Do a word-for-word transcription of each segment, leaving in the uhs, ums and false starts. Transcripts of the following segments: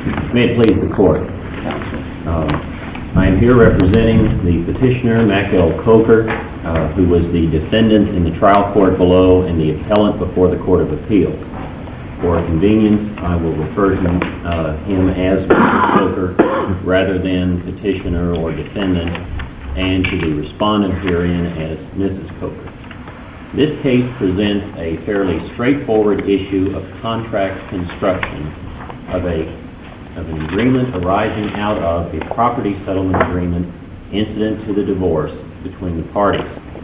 May it please the Court. Um, I am here representing the petitioner, Macel Coker, uh, who was the defendant in the trial court below and the appellant before the Court of Appeals. For convenience, I will refer to uh, him as Mister Coker rather than petitioner or defendant, and to the respondent herein as Missus Coker. This case presents a fairly straightforward issue of contract construction of a of an agreement arising out of a property settlement agreement incident to the divorce between the parties.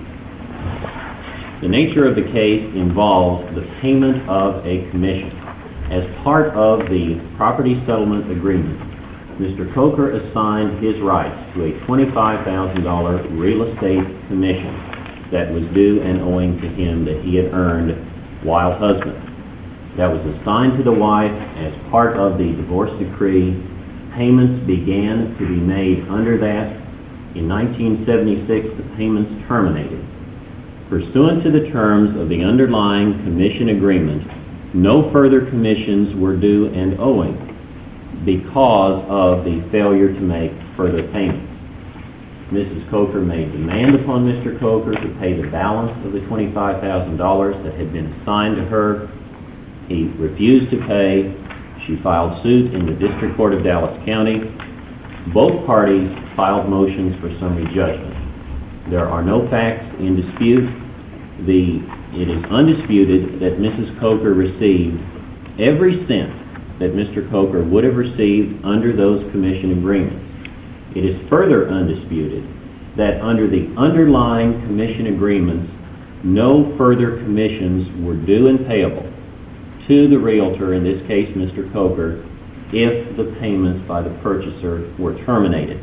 The nature of the case involves the payment of a commission. As part of the property settlement agreement, Mister Coker assigned his rights to a twenty-five thousand dollars real estate commission that was due and owing to him that he had earned while husband. That was assigned to the wife as part of the divorce decree. Payments began to be made under that. In nineteen seventy-six, the payments terminated. Pursuant to the terms of the underlying commission agreement, no further commissions were due and owing because of the failure to make further payments. Missus Coker made demand upon Mister Coker to pay the balance of the twenty-five thousand dollars that had been assigned to her. He refused to pay. She filed suit in the District Court of Dallas County. Both parties filed motions for summary judgment. There are no facts in dispute. The, it is undisputed that Missus Coker received every cent that Mister Coker would have received under those commission agreements. It is further undisputed that under the underlying commission agreements, no further commissions were due and payable to the realtor, in this case Mister Coker, if the payments by the purchaser were terminated.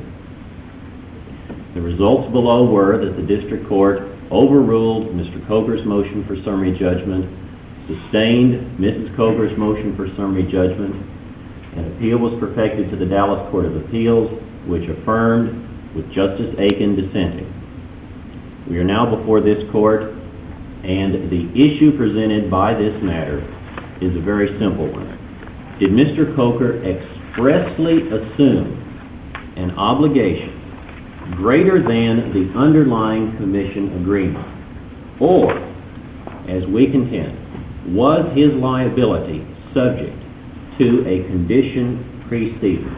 The results below were that the District Court overruled Mister Coker's motion for summary judgment, sustained Missus Coker's motion for summary judgment. An appeal was perfected to the Dallas Court of Appeals, which affirmed with Justice Aiken dissenting. We are now before this court, and the issue presented by this matter is a very simple one. Did Mister Coker expressly assume an obligation greater than the underlying commission agreement? Or, as we contend, was his liability subject to a condition preceding?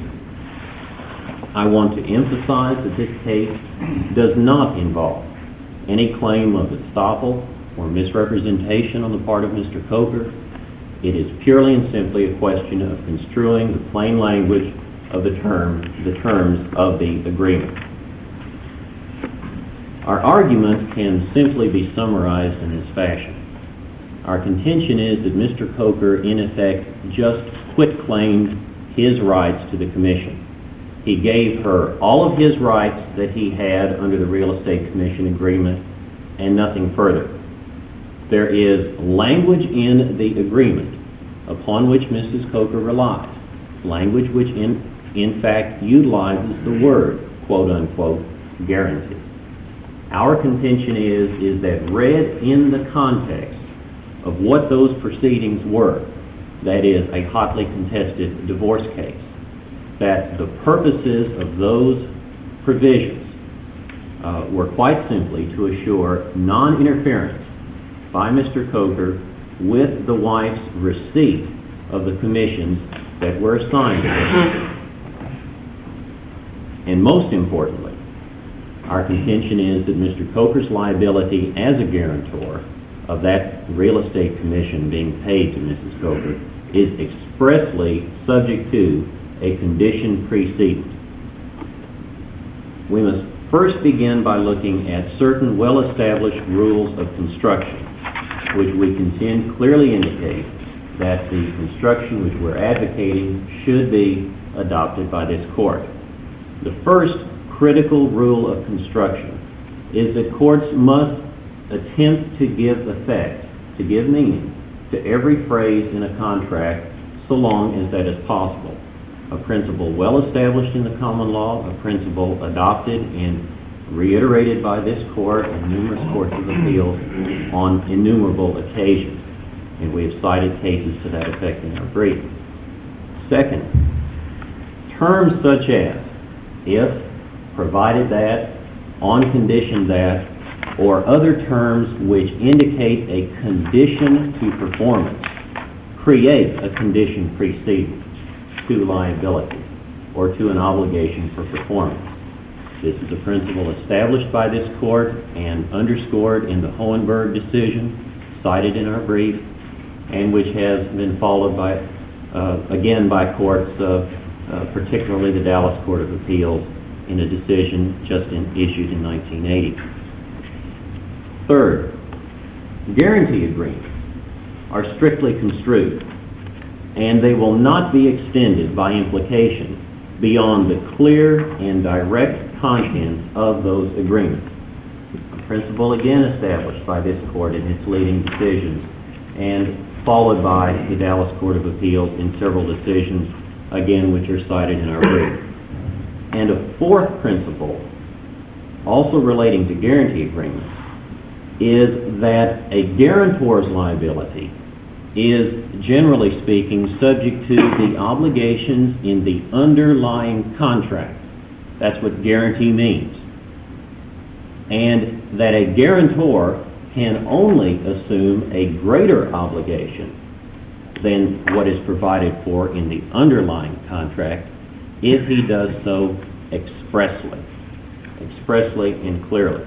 I want to emphasize that this case does not involve any claim of estoppel or misrepresentation on the part of Mister Coker. It is purely and simply a question of construing the plain language of the term, the terms of the agreement. Our argument can simply be summarized in this fashion. Our contention is that Mister Coker, in effect, just quit-claimed his rights to the commission. He gave her all of his rights that he had under the Real Estate Commission agreement and nothing further. There is language in the agreement upon which Missus Coker relies, language which in, in fact utilizes the word, quote-unquote, guarantee. Our contention is, is that read in the context of what those proceedings were, that is, a hotly contested divorce case, that the purposes of those provisions uh, were quite simply to assure non-interference by Mister Coker with the wife's receipt of the commissions that were assigned to her. And most importantly, our contention is that Mister Coker's liability as a guarantor of that real estate commission being paid to Missus Coker is expressly subject to a condition precedent. We must first begin by looking at certain well-established rules of construction, which we contend clearly indicate that the construction which we're advocating should be adopted by this court. The first critical rule of construction is that courts must attempt to give effect, to give meaning, to every phrase in a contract so long as that is possible. A principle well established in the common law, a principle adopted and reiterated by this court and numerous courts of appeals on innumerable occasions. And we have cited cases to that effect in our brief. Second, terms such as if, provided that, on condition that, or other terms which indicate a condition to performance create a condition preceding to liability or to an obligation for performance. This is a principle established by this court and underscored in the Hohenberg decision cited in our brief, and which has been followed by, uh, again, by courts, uh, uh, particularly the Dallas Court of Appeals, in a decision just in, issued in nineteen eighty. Third, guarantee agreements are strictly construed, and they will not be extended by implication beyond the clear and direct content of those agreements. A principle again established by this court in its leading decisions and followed by the Dallas Court of Appeals in several decisions, again, which are cited in our brief. And a fourth principle, also relating to guarantee agreements, is that a guarantor's liability is, generally speaking, subject to the obligations in the underlying contract. That's what guarantee means. And that a guarantor can only assume a greater obligation than what is provided for in the underlying contract if he does so expressly, expressly and clearly.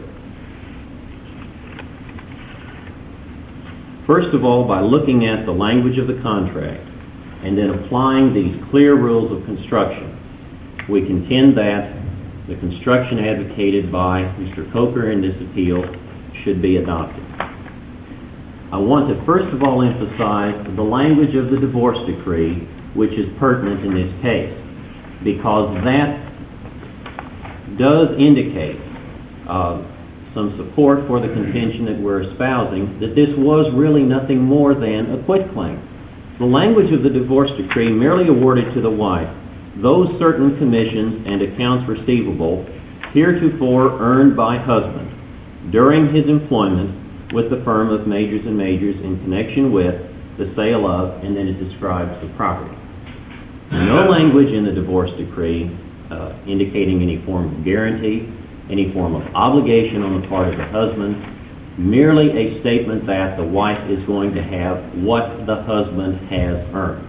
First of all, by looking at the language of the contract and then applying these clear rules of construction, we contend that the construction advocated by Mister Coker in this appeal should be adopted. I want to first of all emphasize the language of the divorce decree, which is pertinent in this case, because that does indicate uh, some support for the contention that we're espousing, that this was really nothing more than a quitclaim. The language of the divorce decree merely awarded to the wife those certain commissions and accounts receivable heretofore earned by husband during his employment with the firm of Majors and Majors in connection with the sale of, and then it describes the property. No language in the divorce decree uh, indicating any form of guarantee, any form of obligation on the part of the husband, merely a statement that the wife is going to have what the husband has earned.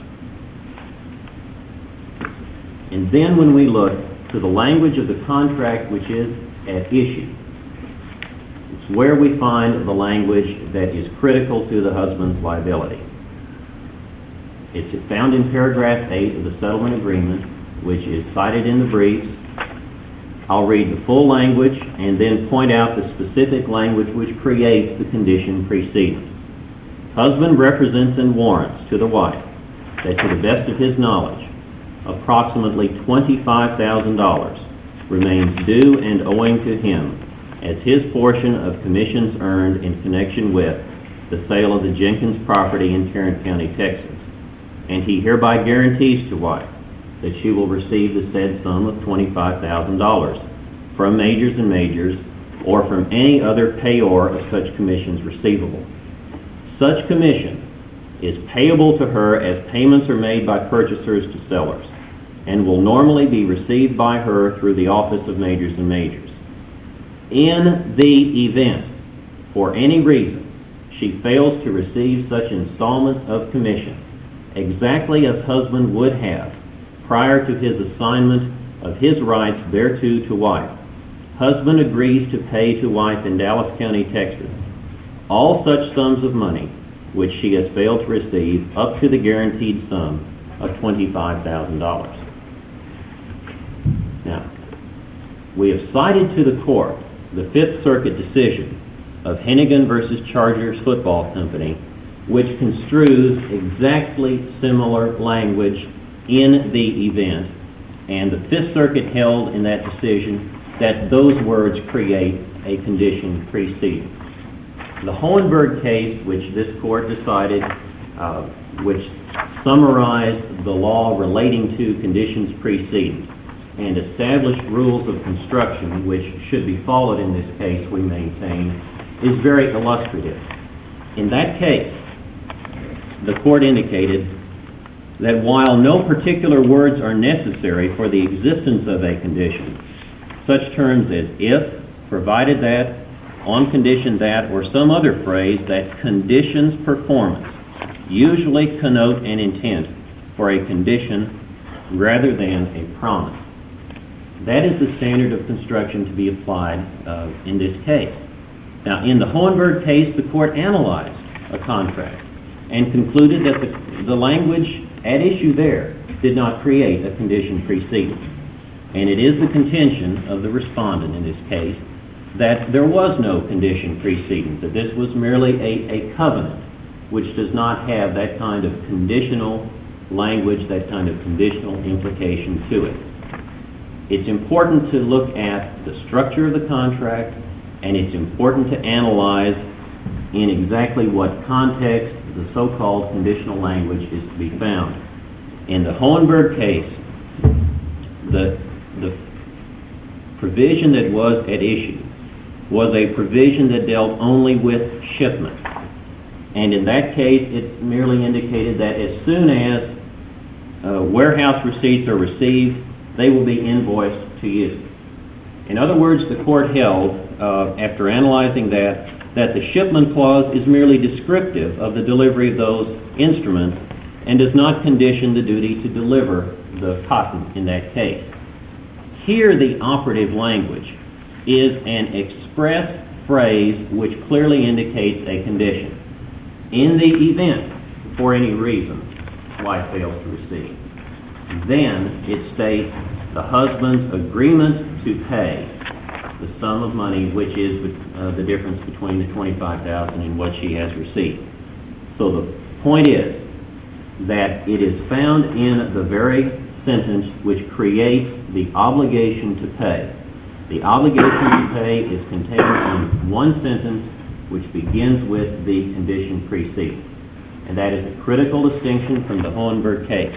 And then when we look to the language of the contract which is at issue, it's where we find the language that is critical to the husband's liability. It's found in paragraph eight of the settlement agreement, which is cited in the briefs. I'll read the full language and then point out the specific language which creates the condition preceding. Husband represents and warrants to the wife that to the best of his knowledge, approximately twenty-five thousand dollars remains due and owing to him as his portion of commissions earned in connection with the sale of the Jenkins property in Tarrant County, Texas, and he hereby guarantees to wife that she will receive the said sum of twenty-five thousand dollars from Majors and Majors or from any other payor of such commissions receivable. Such commission is payable to her as payments are made by purchasers to sellers and will normally be received by her through the office of Majors and Majors. In the event, for any reason, she fails to receive such installment of commission exactly as husband would have prior to his assignment of his rights thereto to wife, husband agrees to pay to wife in Dallas County, Texas, all such sums of money which she has failed to receive up to the guaranteed sum of twenty-five thousand dollars. Now, we have cited to the court the Fifth Circuit decision of Hennigan versus Chargers Football Company, which construes exactly similar language in the event, and the Fifth Circuit held in that decision that those words create a condition preceding. The Hohenberg case, which this court decided, uh, which summarized the law relating to conditions preceding and established rules of construction which should be followed in this case, we maintain, is very illustrative. In that case, the court indicated that while no particular words are necessary for the existence of a condition, such terms as if, provided that, on condition that, or some other phrase that conditions performance, usually connote an intent for a condition rather than a promise. That is the standard of construction to be applied uh, in this case. Now, in the Hohenberg case, the court analyzed a contract and concluded that the, the language at issue there did not create a condition preceding. And it is the contention of the respondent in this case that there was no condition preceding, that this was merely a, a covenant which does not have that kind of conditional language, that kind of conditional implication to it. It's important to look at the structure of the contract, and it's important to analyze in exactly what context the so-called conditional language is to be found. In the Hohenberg case, the, the provision that was at issue was a provision that dealt only with shipment. And in that case, it merely indicated that as soon as uh, warehouse receipts are received, they will be invoiced to you. In other words, the court held, uh, after analyzing that, that the shipment clause is merely descriptive of the delivery of those instruments and does not condition the duty to deliver the cotton in that case. Here, the operative language is an express phrase which clearly indicates a condition. In the event, for any reason, wife fails to receive, then it states the husband's agreement to pay the sum of money, which is uh, the difference between the twenty-five thousand dollars and what she has received. So the point is that it is found in the very sentence which creates the obligation to pay. The obligation to pay is contained in one sentence which begins with the condition preceding. And that is a critical distinction from the Hohenberg case.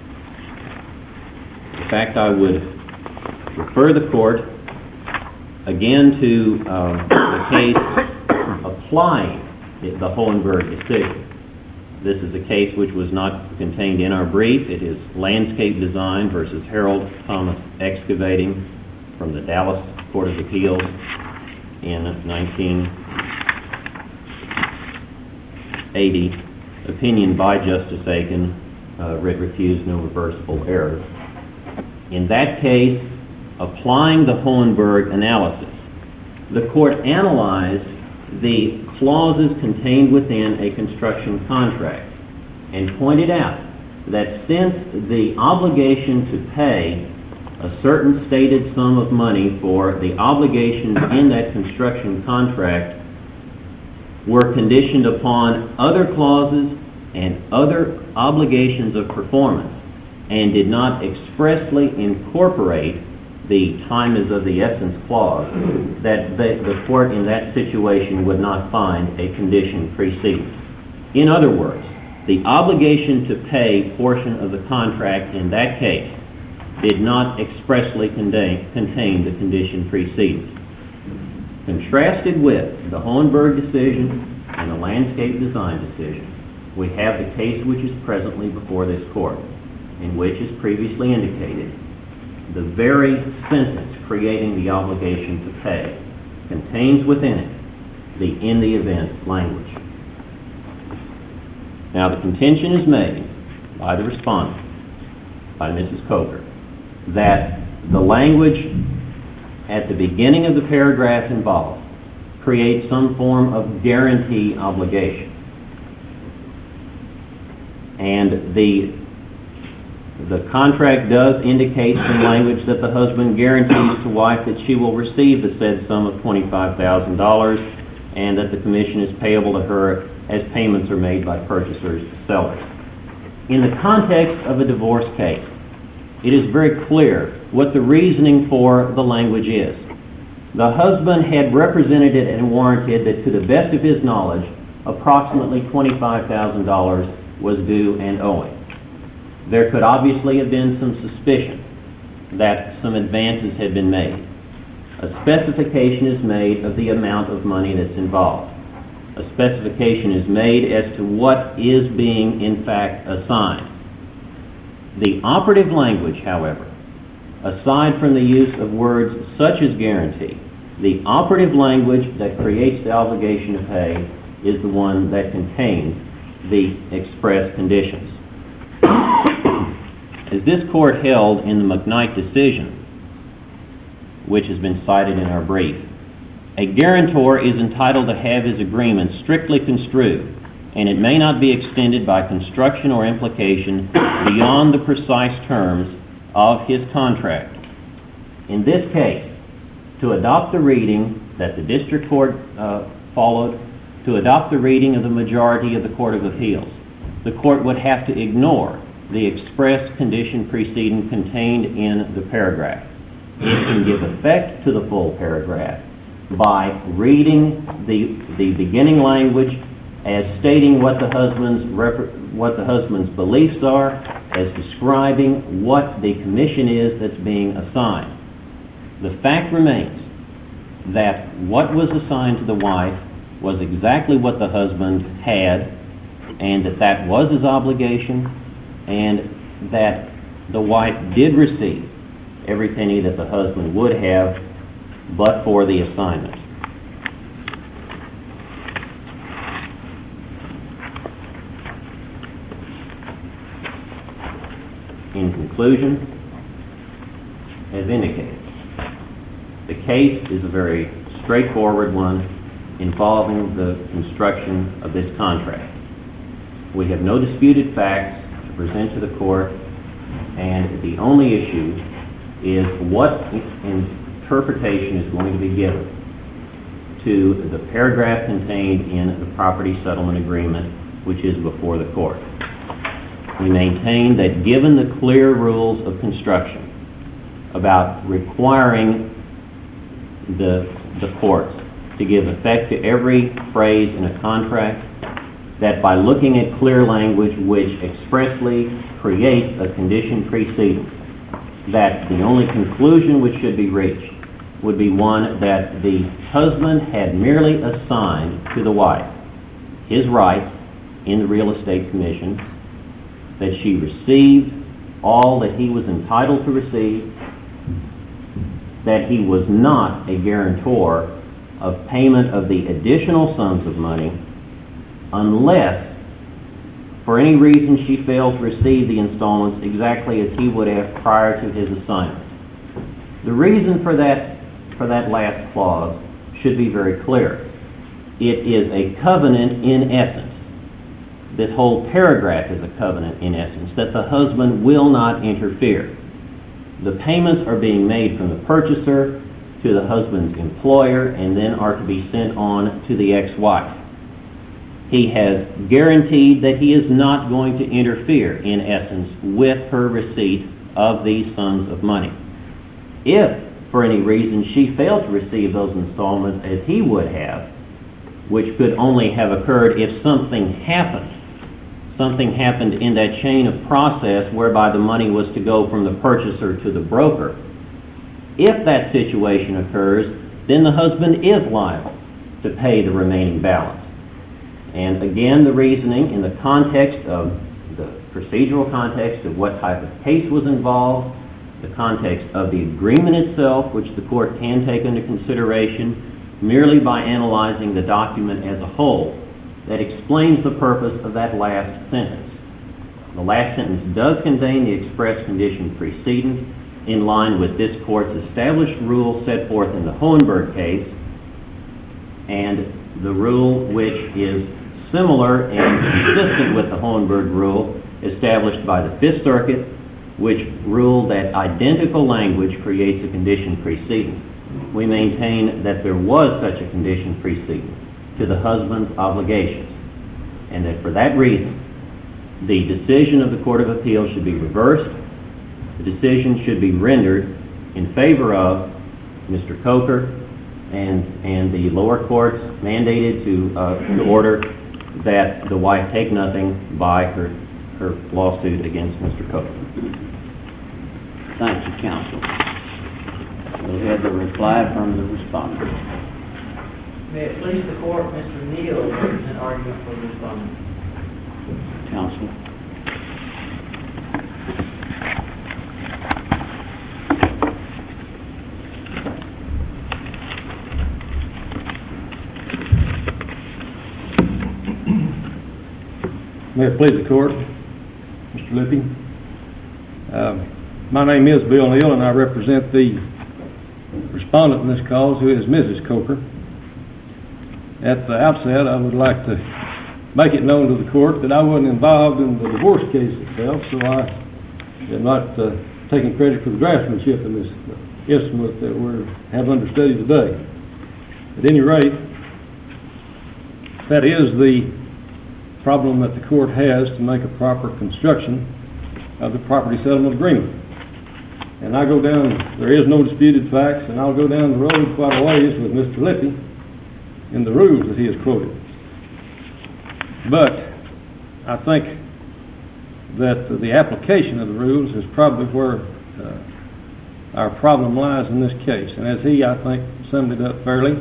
In fact, I would refer the court again to uh, the case applying the Hohenberg decision. This is a case which was not contained in our brief. It is Landscape Design versus Harold Thomas Excavating from the Dallas Court of Appeals in nineteen eighty. Opinion by Justice Aiken, uh, writ refused, no reversible error. In that case, applying the Hohenberg analysis, the court analyzed the clauses contained within a construction contract and pointed out that since the obligation to pay a certain stated sum of money for the obligations in that construction contract were conditioned upon other clauses and other obligations of performance and did not expressly incorporate the time is of the essence clause, that the, the court in that situation would not find a condition preceding. In other words, the obligation to pay portion of the contract in that case did not expressly contain, contain the condition preceding. Contrasted with the Hohenberg decision and the Landscape Design decision, we have the case which is presently before this court, in which, as previously indicated, the very sentence creating the obligation to pay contains within it the in the event language. Now, the contention is made by the respondent, by Missus Coker, that the language at the beginning of the paragraph involved creates some form of guarantee obligation. And the The contract does indicate some language that the husband guarantees to wife that she will receive the said sum of twenty-five thousand dollars and that the commission is payable to her as payments are made by purchasers to sellers. In the context of a divorce case, it is very clear what the reasoning for the language is. The husband had represented it and warranted that to the best of his knowledge, approximately twenty-five thousand dollars was due and owing. There could obviously have been some suspicion that some advances had been made. A specification is made of the amount of money that's involved. A specification is made as to what is being in fact assigned. The operative language, however, aside from the use of words such as guarantee, the operative language that creates the obligation to pay is the one that contains the express conditions. As this court held in the McKnight decision, which has been cited in our brief, a guarantor is entitled to have his agreement strictly construed, and it may not be extended by construction or implication beyond the precise terms of his contract. In this case, to adopt the reading that the district court uh, followed, to adopt the reading of the majority of the Court of Appeals, the court would have to ignore the express condition preceding contained in the paragraph. It can give effect to the full paragraph by reading the, the beginning language as stating what the husband's rep- what the husband's beliefs are, as describing what the commission is that's being assigned. The fact remains that what was assigned to the wife was exactly what the husband had, and that that was his obligation, and that the wife did receive every penny that the husband would have but for the assignment. In conclusion, as indicated, the case is a very straightforward one involving the construction of this contract. We have no disputed facts to present to the court, and the only issue is what interpretation is going to be given to the paragraph contained in the property settlement agreement, which is before the court. We maintain that given the clear rules of construction about requiring the, the courts to give effect to every phrase in a contract, that by looking at clear language which expressly creates a condition preceding, that the only conclusion which should be reached would be one that the husband had merely assigned to the wife his rights in the real estate commission, that she received all that he was entitled to receive, that he was not a guarantor of payment of the additional sums of money unless for any reason she failed to receive the installments exactly as he would have prior to his assignment. The reason for that, for that last clause should be very clear. It is a covenant in essence. This whole paragraph is a covenant in essence, that the husband will not interfere. The payments are being made from the purchaser to the husband's employer and then are to be sent on to the ex-wife. He has guaranteed that he is not going to interfere, in essence, with her receipt of these sums of money. If, for any reason, she failed to receive those installments as he would have, which could only have occurred if something happened, something happened in that chain of process whereby the money was to go from the purchaser to the broker. If that situation occurs, then the husband is liable to pay the remaining balance. And again, the reasoning in the context of the procedural context of what type of case was involved, the context of the agreement itself, which the court can take into consideration merely by analyzing the document as a whole, that explains the purpose of that last sentence. The last sentence does contain the express condition preceding, in line with this court's established rule set forth in the Hohenberg case, and the rule which is similar and consistent with the Hohenberg rule established by the Fifth Circuit, which ruled that identical language creates a condition preceding. We maintain that there was such a condition preceding to the husband's obligations, and that for that reason, the decision of the Court of Appeals should be reversed. The decision should be rendered in favor of Mister Coker, and, and the lower courts mandated to, uh, to order that the wife take nothing by her, her lawsuit against Mister Coker. Thank you, counsel. We'll have the reply from the respondent. May it please the court, Mister Neal makes an argument for the respondent. Counsel. May it please the court, Mister Lippy. Uh, my name is Bill Neal, and I represent the respondent in this cause, who is Missus Coker. At the outset, I would like to make it known to the court that I wasn't involved in the divorce case itself, so I am not uh, taking credit for the draftsmanship in this estimate that we have under study today. At any rate, that is the problem that the court has to make a proper construction of the property settlement agreement. And I go down, there is no disputed facts, and I'll go down the road quite a ways with Mister Lippy in the rules that he has quoted. But I think that the application of the rules is probably where uh, our problem lies in this case. And as he, I think, summed it up fairly,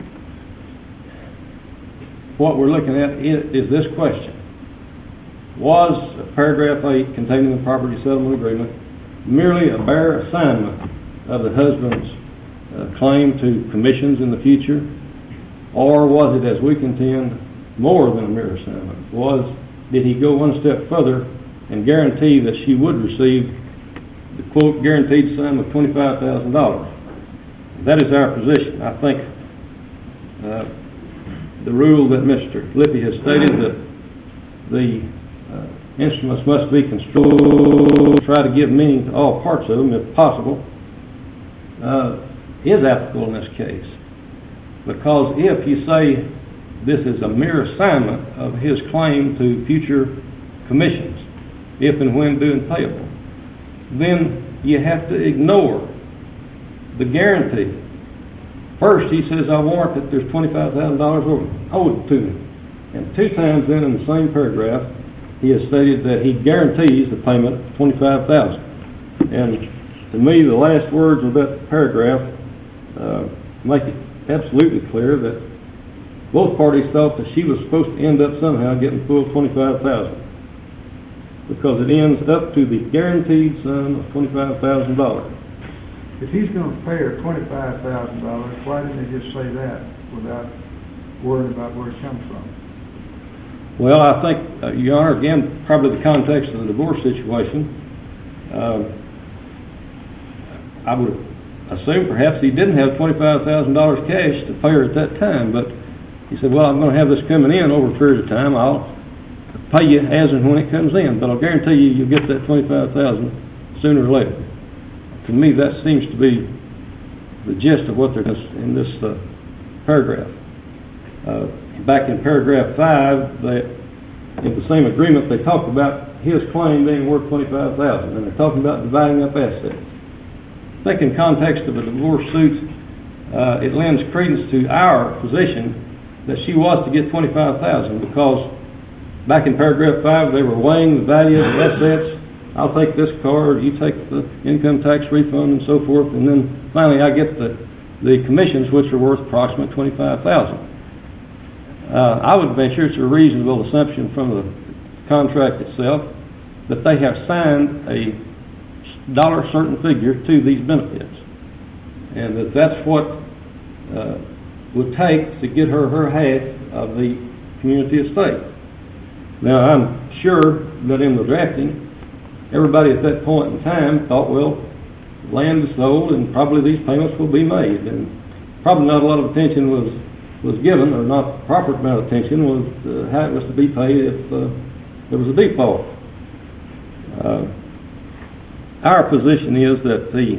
what we're looking at is, is this question. Was paragraph eight containing the property settlement agreement merely a bare assignment of the husband's uh, claim to commissions in the future, or was it, as we contend, more than a mere assignment? Was, did he go one step further and guarantee that she would receive the quote guaranteed sum of twenty-five thousand dollars? That is our position. I think uh, the rule that Mister Lippy has stated, that the uh, instruments must be construed, try to give meaning to all parts of them if possible, uh, is applicable in this case. Because if you say this is a mere assignment of his claim to future commissions, if and when due and payable, then you have to ignore the guarantee. First, he says, I warrant that there's twenty-five thousand dollars owed to him. And two times then in the same paragraph, he has stated that he guarantees the payment of twenty-five thousand dollars. And to me, the last words of that paragraph uh, make it absolutely clear that both parties thought that she was supposed to end up somehow getting full twenty-five thousand dollars, because it ends up to the guaranteed sum of twenty-five thousand dollars. If he's going to pay her twenty-five thousand dollars, why didn't he just say that without worrying about where it comes from? Well, I think, uh, Your Honor, again, probably the context of the divorce situation, uh, I would assume perhaps he didn't have twenty-five thousand dollars cash to pay her at that time, but he said, well, I'm going to have this coming in over a period of time. I'll pay you as and when it comes in, but I'll guarantee you you'll get that twenty-five thousand dollars sooner or later. To me, that seems to be the gist of what they're in this uh, paragraph. Uh, back in paragraph five, they, in the same agreement, they talk about his claim being worth twenty-five thousand dollars, and they're talking about dividing up assets. I think in context of a divorce suit, uh, it lends credence to our position that she was to get twenty-five thousand dollars, because back in paragraph five, they were weighing the value of the assets. I'll take this car, you take the income tax refund, and so forth, and then finally I get the, the commissions, which are worth approximately twenty-five thousand dollars. Uh, I would venture it's a reasonable assumption from the contract itself that they have signed a dollar certain figure to these benefits, and that that's what uh, would take to get her her half of the community estate. Now, I'm sure that in the drafting, everybody at that point in time thought, well, land is sold and probably these payments will be made, and probably not a lot of attention was was given, or not the proper amount of attention was uh, how it was to be paid if uh, there was a default. Uh, our position is that the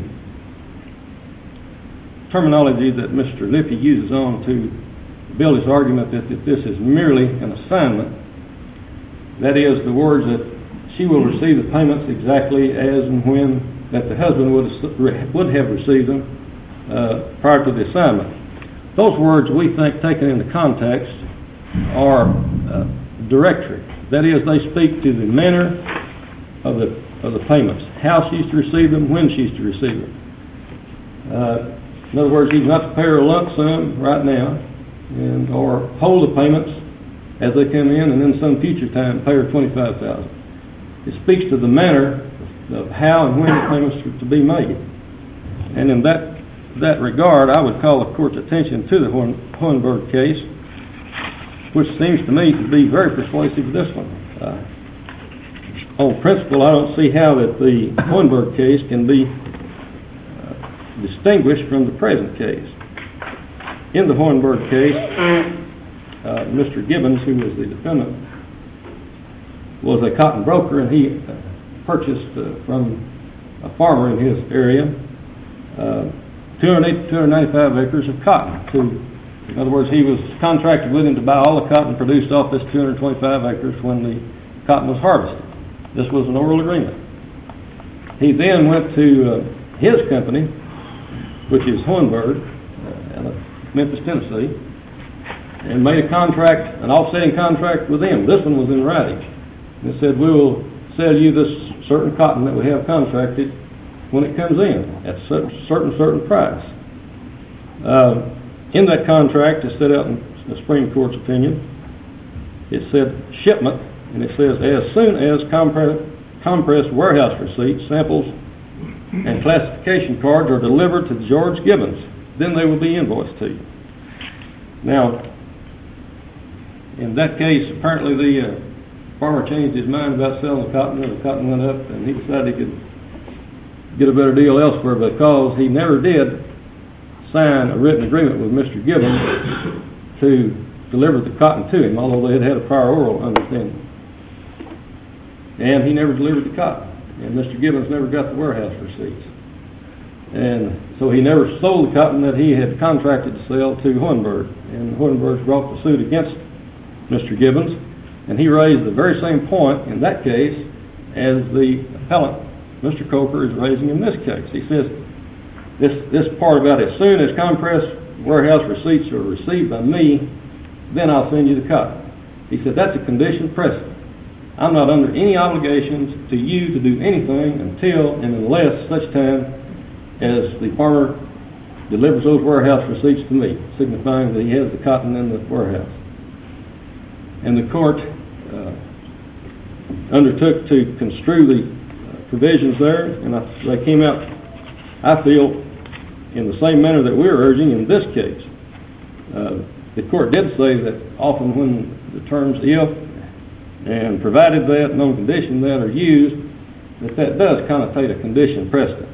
terminology that Mister Lippy uses on to build his argument that, that this is merely an assignment, that is, the words that she will receive the payments exactly as and when that the husband would, would have received them uh, prior to the assignment. Those words, we think, taken into context, are uh, directory. That is, they speak to the manner of the of the payments, how she's to receive them, when she's to receive them. Uh, in other words, he's not to pay her a lump sum right now, and or hold the payments as they come in, and then some future time pay her twenty-five thousand dollars. It speaks to the manner of how and when the payments are to be made. And in that that regard, I would call the court's attention to the Hohenberg case, which seems to me to be very persuasive of this one. Uh, on principle, I don't see how that the Hohenberg case can be uh, distinguished from the present case. In the Hohenberg case, uh, Mister Gibbons, who was the defendant, was a cotton broker, and he uh, purchased uh, from a farmer in his area uh, two hundred eighty to two hundred ninety-five acres of cotton. To, in other words, he was contracted with him to buy all the cotton produced off this two hundred twenty-five acres when the cotton was harvested. This was an oral agreement. He then went to uh, his company, which is Hohenberg, uh, out of Memphis, Tennessee, and made a contract, an offsetting contract with them. This one was in writing. And it said, we will sell you this certain cotton that we have contracted when it comes in at a certain, certain, certain price. Uh, in that contract, it's set out in the Supreme Court's opinion, it said shipment, and it says, as soon as compress, compressed warehouse receipts, samples, and classification cards are delivered to George Gibbons, then they will be invoiced to you. Now, in that case, apparently the uh, farmer changed his mind about selling the cotton, and the cotton went up, and he decided he could get a better deal elsewhere because he never did sign a written agreement with Mister Gibbons to deliver the cotton to him, although they had had a prior oral understanding. And he never delivered the cotton, and Mister Gibbons never got the warehouse receipts. And so he never sold the cotton that he had contracted to sell to Hohenberg, and Hohenberg brought the suit against Mister Gibbons, and he raised the very same point in that case as the appellant, Mister Coker, is raising in this case. He says, this, this part about as soon as compressed warehouse receipts are received by me, then I'll send you the cotton. He said, that's a condition precedent. I'm not under any obligations to you to do anything until and unless such time as the farmer delivers those warehouse receipts to me, signifying that he has the cotton in the warehouse. And the court uh, undertook to construe the uh, provisions there, and I, they came out, I feel, in the same manner that we're urging in this case. Uh, the court did say that often when the terms if and provided that and on condition that are used, that that does connotate a condition precedent.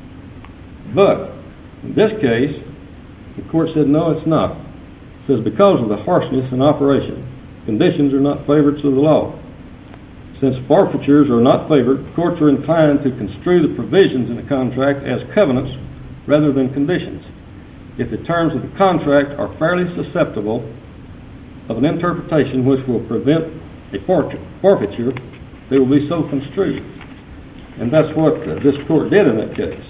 But in this case, the court said no, it's not. It says because of the harshness in operation, conditions are not favorites of the law. Since forfeitures are not favored, courts are inclined to construe the provisions in a contract as covenants rather than conditions. If the terms of the contract are fairly susceptible of an interpretation which will prevent a forfeiture, they will be so construed. And that's what uh, this court did in that case.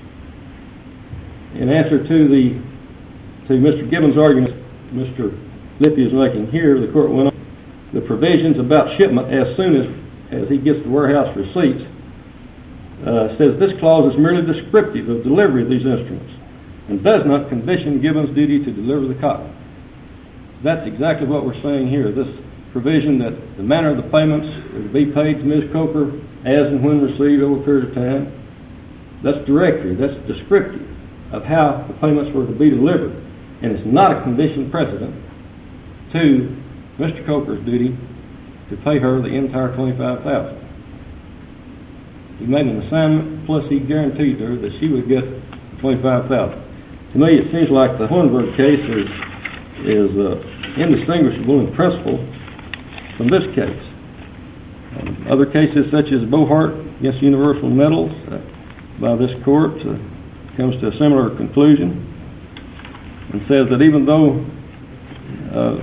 In answer to the to Mister Gibbons' argument Mister Lippy is making here, the court went on the provisions about shipment as soon as, as he gets the warehouse receipts. Uh, says this clause is merely descriptive of delivery of these instruments and does not condition Gibbons' duty to deliver the cotton. That's exactly what we're saying here. This provision that the manner of the payments are to be paid to Miz Coker as and when received over a period of time, that's directory, that's descriptive of how the payments were to be delivered. And it's not a condition precedent to Mister Coker's duty to pay her the entire twenty-five thousand dollars. He made an assignment, plus he guaranteed her that she would get twenty-five thousand dollars. To me, it seems like the Hohenberg case is, is uh, indistinguishable in principle from this case. Um, other cases such as Bohart against Universal Metals uh, by this court uh, comes to a similar conclusion and says that even though uh,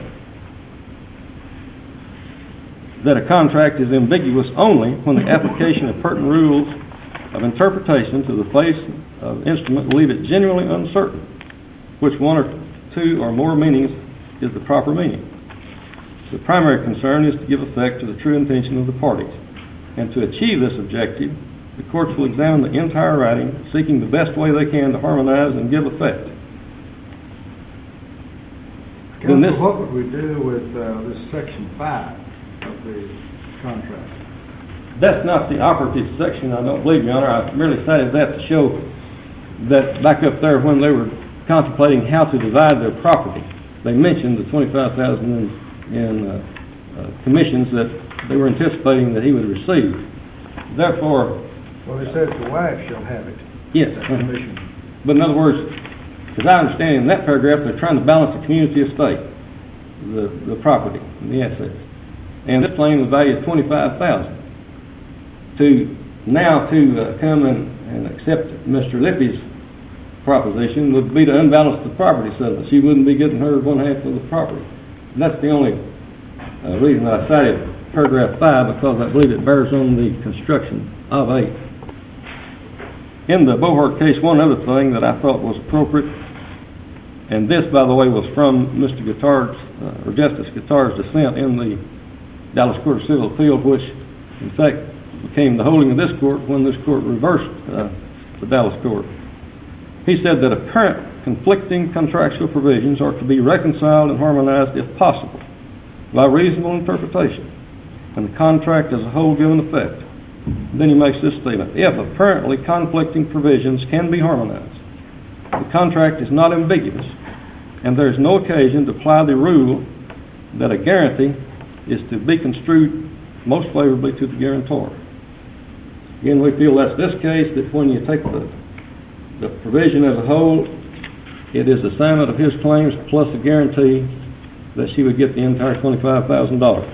that a contract is ambiguous only when the application of pertinent rules of interpretation to the face of the instrument will leave it genuinely uncertain which one or two or more meanings is the proper meaning. The primary concern is to give effect to the true intention of the parties, and to achieve this objective, the courts will examine the entire writing, seeking the best way they can to harmonize and give effect. Counsel, this, what would we do with uh, this section five of the contract? That's not the operative section, I don't believe, Your Honor. I merely cited that to show that back up there when they were contemplating how to divide their property, they mentioned the twenty-five thousand dollars in, in uh, uh, commissions that they were anticipating that he would receive. therefore, Well, it says the wife shall have it. yes. That uh-huh. commission. But in other words, as I understand in that paragraph, they're trying to balance the community estate, the, the property, and the assets. And this claim was valued at twenty-five thousand dollars. To now to uh, come and, and accept Mister Lippy's proposition would be to unbalance the property settlement. She wouldn't be getting her one half of the property. And that's the only uh, reason that I cited paragraph five, because I believe it bears on the construction of eight. In the Bohart case, one other thing that I thought was appropriate, and this, by the way, was from Mister Guittard's, uh, or Justice Guittard's dissent in the Dallas Court of Civil Appeal, which, in fact, became the holding of this court when this court reversed uh, the Dallas court. He said that apparent conflicting contractual provisions are to be reconciled and harmonized if possible by reasonable interpretation, and the contract as a whole given effect. Then he makes this statement: if apparently conflicting provisions can be harmonized, the contract is not ambiguous, and there is no occasion to apply the rule that a guarantee is to be construed most favorably to the guarantor. Again, we feel that's this case, that when you take the, the provision as a whole, it is assignment of his claims plus a guarantee that she would get the entire twenty-five thousand dollars.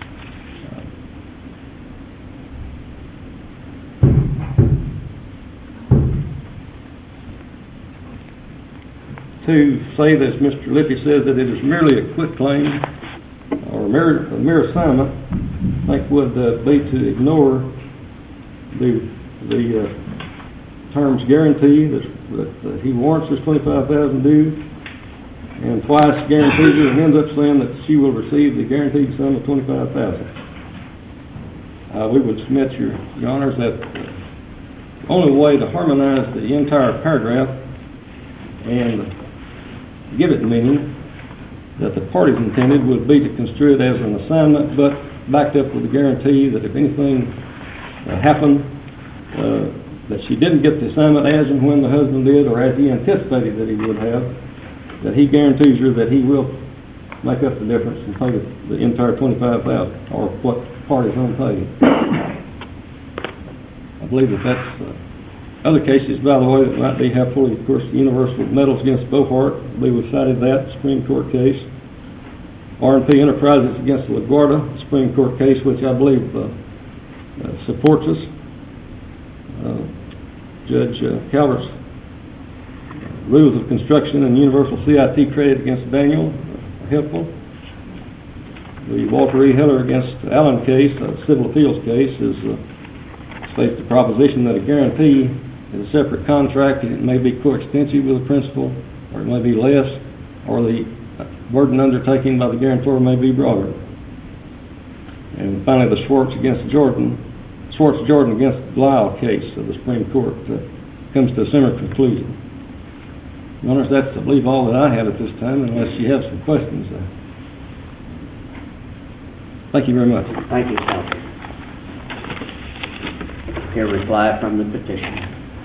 To say that, as Mister Lippy says, that it is merely a quit claim or a mere, a mere assignment, I think would uh, be to ignore the the uh, terms guarantee that, that uh, he warrants this twenty-five thousand dollars due, and twice guarantees it and ends up saying that she will receive the guaranteed sum of twenty-five thousand dollars. Uh, we would submit, your, your honors, that uh, the only way to harmonize the entire paragraph and give it meaning that the parties intended would be to construe it as an assignment, but backed up with a guarantee that if anything uh, happened, uh, that she didn't get the assignment as and when the husband did, or as he anticipated that he would have, that he guarantees her that he will make up the difference and pay the, the entire twenty-five thousand dollars, or what the parties unpaid. I believe that that's uh, other cases, by the way, that might be helpful. Of course, the Universal Metals against Bohart, I believe we cited that Supreme Court case. R and P Enterprises against LaGuardia, Supreme Court case, which I believe uh, uh, supports us. Uh, Judge uh, Calvert's uh, rules of construction and Universal C I T credit against Daniel are helpful. The Walter E. Hiller against Allen case, a civil appeals case, is uh, states the proposition that a guarantee is a separate contract, and it may be coextensive with the principal, or it may be less, or the burden undertaken by the guarantor may be broader. And finally, the Schwartz against Jordan, Schwartz Jordan against Lyle case of the Supreme Court uh, comes to a similar conclusion. Your Honors, that's, I believe, all that I have at this time, unless you have some questions. Uh, thank you very much. Thank you, counsel. Here, reply from the petitioner.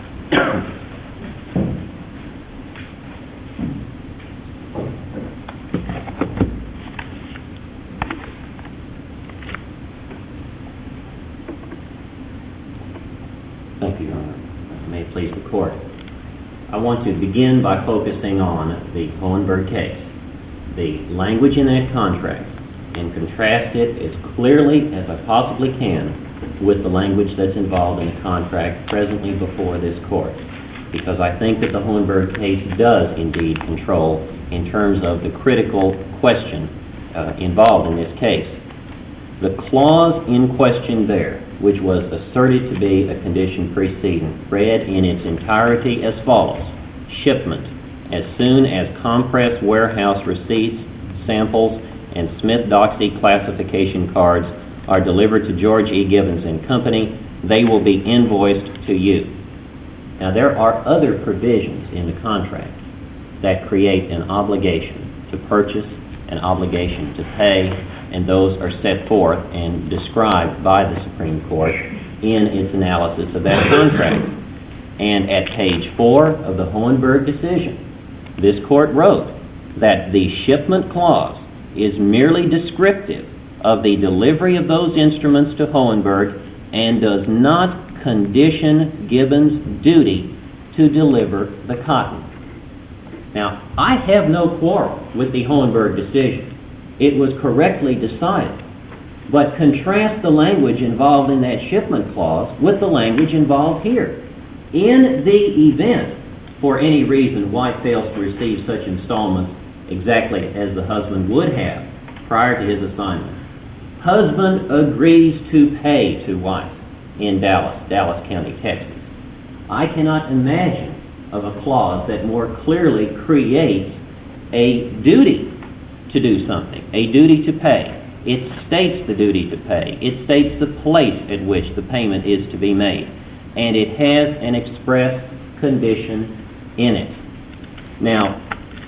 Thank you, Your Honor. May it please the Court. I want to begin by focusing on the Hohenberg case, the language in that contract, and contrast it as clearly as I possibly can with the language that's involved in the contract presently before this Court, because I think that the Hohenberg case does indeed control in terms of the critical question uh, involved in this case. The clause in question there, which was asserted to be a condition precedent, read in its entirety as follows: shipment as soon as Compress Warehouse receipts, samples, and Smith-Doxy classification cards are delivered to George E. Gibbons and Company, they will be invoiced to you. Now, there are other provisions in the contract that create an obligation to purchase, an obligation to pay, and those are set forth and described by the Supreme Court in its analysis of that contract. And at page four of the Hohenberg decision, this Court wrote that the shipment clause is merely descriptive of the delivery of those instruments to Hohenberg and does not condition Gibbons' duty to deliver the cotton. Now, I have no quarrel with the Hohenberg decision. It was correctly decided. But contrast the language involved in that shipment clause with the language involved here. In the event, for any reason, wife fails to receive such installments exactly as the husband would have prior to his assignment, husband agrees to pay to wife in Dallas, Dallas County, Texas. I cannot imagine of a clause that more clearly creates a duty to do something, a duty to pay. It states the duty to pay. It states the place at which the payment is to be made. And it has an express condition in it. Now,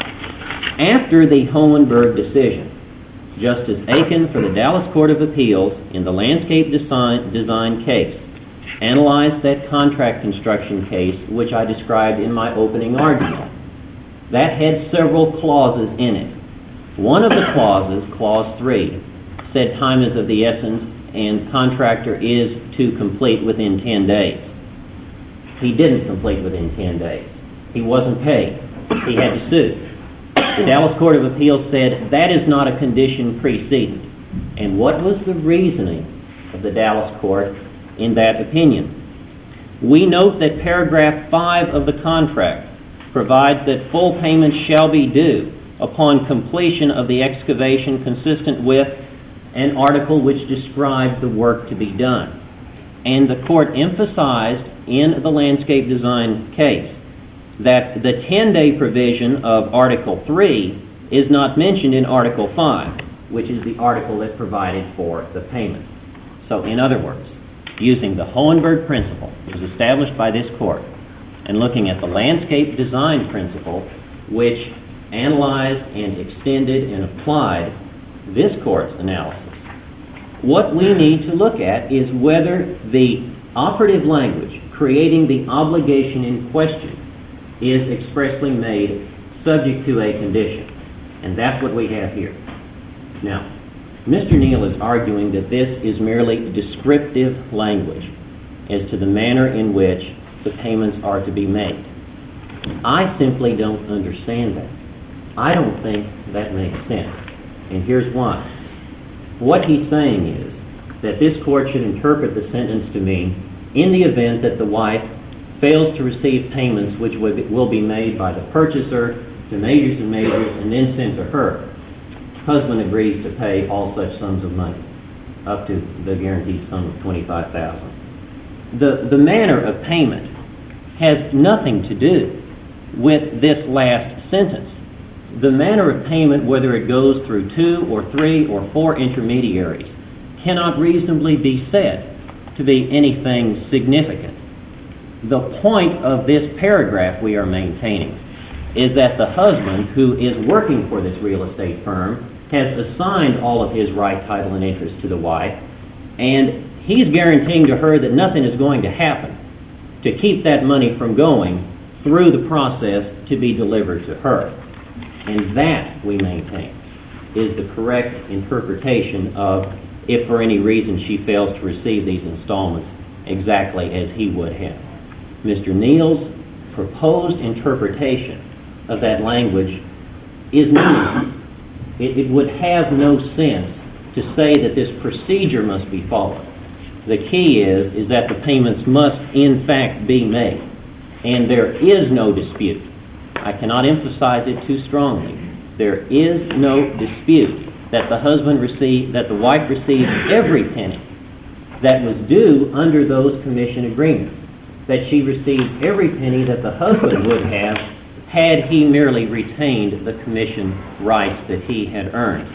after the Hohenberg decision, Justice Aiken for the Dallas Court of Appeals in the landscape design, design case analyzed that contract construction case which I described in my opening argument. That had several clauses in it. One of the clauses, clause three, said time is of the essence and contractor is to complete within ten days. He didn't complete within ten days. He wasn't paid. He had to sue. The Dallas Court of Appeals said that is not a condition precedent. And what was the reasoning of the Dallas Court in that opinion? We note that paragraph five of the contract provides that full payment shall be due upon completion of the excavation consistent with an article which described the work to be done. And the court emphasized in the landscape design case that the ten-day provision of Article three is not mentioned in Article five, which is the article that provided for the payment. So in other words, using the Hohenberg principle, which was established by this court, and looking at the landscape design principle, which analyzed and extended and applied this court's analysis, what we need to look at is whether the operative language creating the obligation in question is expressly made subject to a condition. And that's what we have here. Now, Mister Neal is arguing that this is merely descriptive language as to the manner in which the payments are to be made. I simply don't understand that. I don't think that makes sense. And here's why. What he's saying is that this court should interpret the sentence to mean in the event that the wife fails to receive payments which will be made by the purchaser to majors and majors and then sent to her, husband agrees to pay all such sums of money up to the guaranteed sum of twenty-five thousand dollars. The, the manner of payment has nothing to do with this last sentence. The manner of payment, whether it goes through two or three or four intermediaries, cannot reasonably be said to be anything significant. The point of this paragraph we are maintaining is that the husband, who is working for this real estate firm, has assigned all of his right, title, and interest to the wife, and he's guaranteeing to her that nothing is going to happen to keep that money from going through the process to be delivered to her. And that, we maintain, is the correct interpretation of if for any reason she fails to receive these installments exactly as he would have. Mister Neal's proposed interpretation of that language is meaningless. It, it would have no sense to say that this procedure must be followed. The key is, is that the payments must in fact be made. And there is no dispute. I cannot emphasize it too strongly. There is no dispute that the husband received, that the wife received every penny that was due under those commission agreements. That she received every penny that the husband would have had he merely retained the commission rights that he had earned.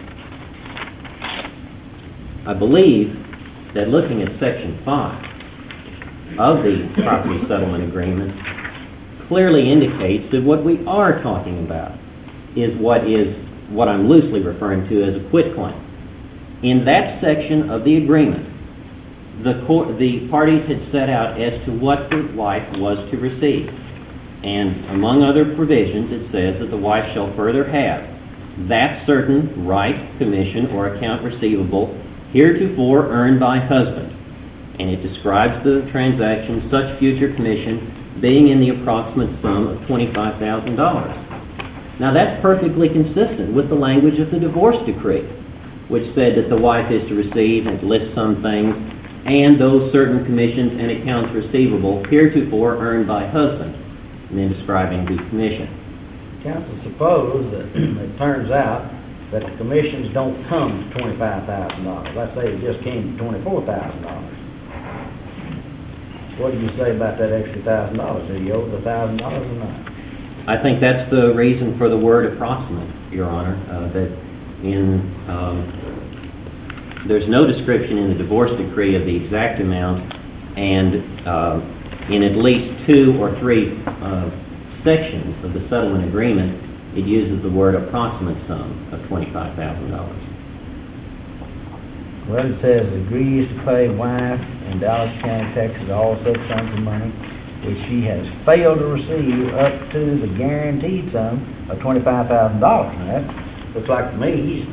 I believe that looking at Section five of the Property Settlement Agreement clearly indicates that what we are talking about is what is what I'm loosely referring to as a quitclaim. In that section of the agreement, the, court, the parties had set out as to what the wife was to receive. And among other provisions, it says that the wife shall further have that certain right, commission, or account receivable heretofore earned by husband, and it describes the transaction, such future commission being in the approximate sum of twenty-five thousand dollars. Now that's perfectly consistent with the language of the divorce decree, which said that the wife is to receive and list some things, and those certain commissions and accounts receivable heretofore earned by husband, and then describing the commission. Counsel, suppose that it turns out that the commissions don't come to twenty-five thousand dollars. Let's say it just came to twenty-four thousand dollars. What do you say about that extra one thousand dollars? Do you owe the one thousand dollars or not? I think that's the reason for the word approximate, Your Honor, uh, that in um, there's no description in the divorce decree of the exact amount, and uh, in at least two or three uh, sections of the settlement agreement, it uses the word approximate sum of twenty-five thousand dollars. Well, it says agrees to pay wife in Dallas County, Texas, all such sums of money which she has failed to receive up to the guaranteed sum of twenty-five thousand dollars. Now, that looks like to me he's,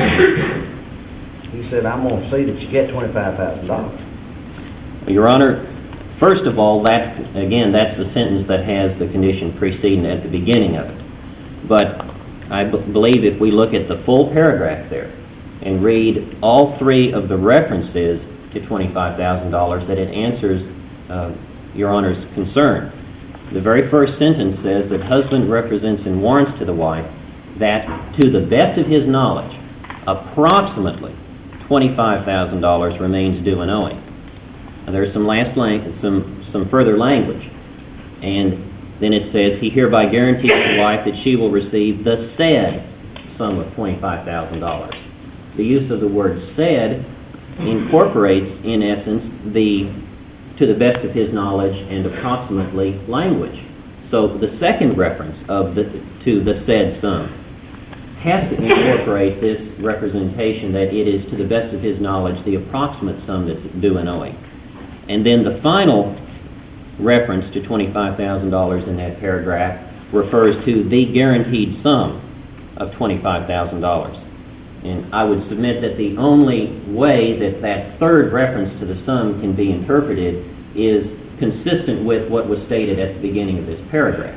he said, I'm going to see that you get twenty-five thousand dollars. Your Honor, first of all, that again, that's the sentence that has the condition preceding at the beginning of it. But I b- believe if we look at the full paragraph there and read all three of the references to twenty-five thousand dollars, that it answers uh, Your Honor's concern. The very first sentence says that husband represents and warrants to the wife that, to the best of his knowledge, approximately twenty-five thousand dollars remains due and owing. Now, there's some last lang- some some further language, and then it says he hereby guarantees the wife that she will receive the said sum of twenty-five thousand dollars. The use of the word said incorporates, in essence, the to the best of his knowledge and approximately language. So the second reference of the to the said sum has to incorporate this representation that it is to the best of his knowledge the approximate sum that's due and owing. And then the final reference to twenty-five thousand dollars in that paragraph refers to the guaranteed sum of twenty-five thousand dollars. And I would submit that the only way that that third reference to the sum can be interpreted is consistent with what was stated at the beginning of this paragraph.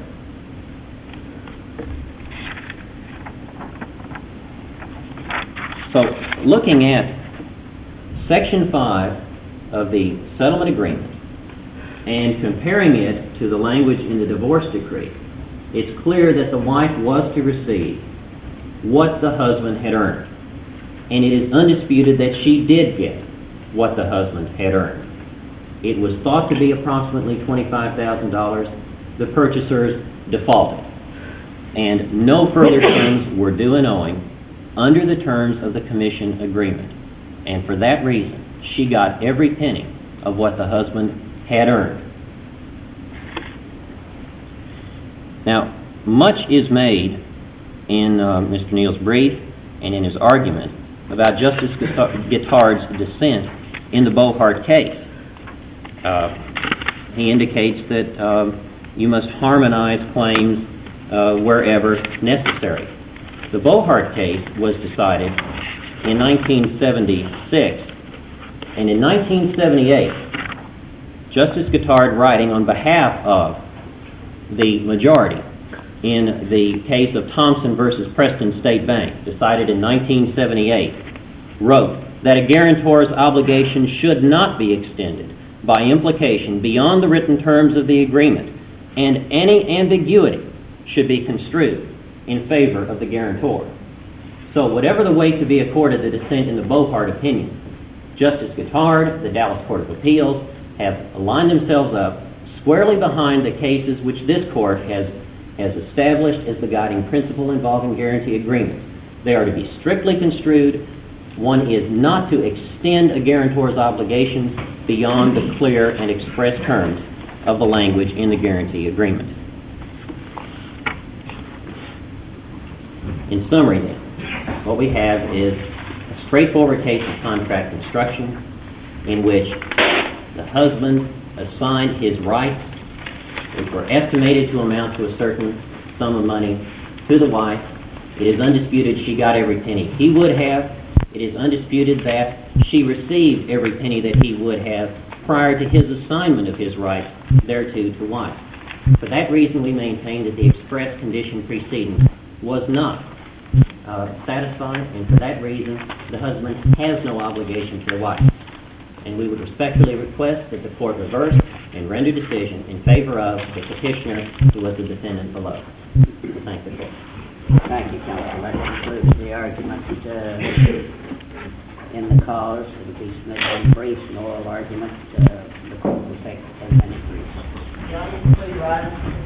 So, looking at Section five of the settlement agreement and comparing it to the language in the divorce decree, it's clear that the wife was to receive what the husband had earned. And it is undisputed that she did get what the husband had earned. It was thought to be approximately twenty-five thousand dollars. The purchasers defaulted, and no further sums were due and owing under the terms of the commission agreement. And for that reason, she got every penny of what the husband had earned. Now, much is made in uh, Mister Neal's brief and in his argument about Justice Guittard's dissent in the Bohart case. Uh, he indicates that uh, you must harmonize claims uh, wherever necessary. The Bohart case was decided in nineteen seventy-six, and in nineteen seventy-eight, Justice Guittard, writing on behalf of the majority in the case of Thompson versus Preston State Bank, decided in nineteen seventy-eight, wrote that a guarantor's obligation should not be extended by implication beyond the written terms of the agreement, and any ambiguity should be construed in favor of the guarantor. So whatever the weight to be accorded the dissent in the Bohart opinion, Justice Guittard, the Dallas Court of Appeals, have aligned themselves up squarely behind the cases which this court has has established as the guiding principle involving guarantee agreements. They are to be strictly construed. One is not to extend a guarantor's obligations beyond the clear and express terms of the language in the guarantee agreement. In summary, then, what we have is a straightforward case of contract construction in which the husband assigned his rights, which were estimated to amount to a certain sum of money, to the wife. It is undisputed she got every penny he would have. It is undisputed that she received every penny that he would have prior to his assignment of his rights thereto to wife. For that reason, we maintain that the express condition preceding was not uh, satisfied, and for that reason, the husband has no obligation to the wife. And we would respectfully request that the court reverse and render decision in favor of the petitioner who was the defendant below. Thank the court. Thank you, counsel. That concludes the argument uh, in the cause. It will be submitted in briefs and oral argument. Uh, the court will take a ten-minute recess. Y'all need to please rise.